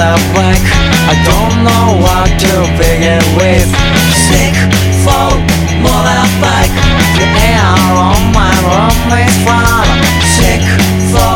the back. I don't know what to begin with. Sick for motorbike. The air on my room is full. Sick for